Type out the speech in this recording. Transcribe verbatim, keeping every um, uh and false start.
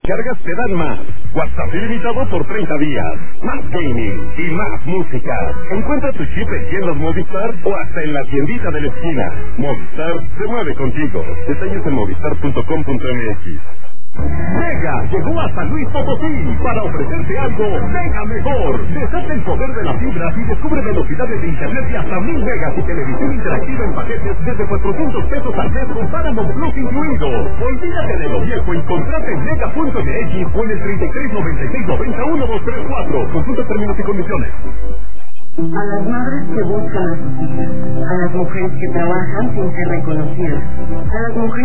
Cargas te dan más. WhatsApp ilimitado por treinta días. Más gaming y más música. Encuentra tu chip en tiendas Movistar o hasta en la tiendita de la esquina. Movistar se mueve contigo. Detalles en movistar punto com punto m x. Mega llegó a San Luis Potosí para ofrecerte algo mega mejor. Desata el poder de la fibra y descubre velocidades de internet de hasta mil megas y televisión interactiva en paquetes desde cuatrocientos pesos al mes con Paramount Plus incluido. Olvídate de lo viejo y contrata en mega punto m x o en el treinta y tres noventa y seis noventa uno dos tres cuatro. Consulta términos y condiciones. A las madres que buscan a sus hijas, a las mujeres que trabajan sin ser reconocidas, a las mujeres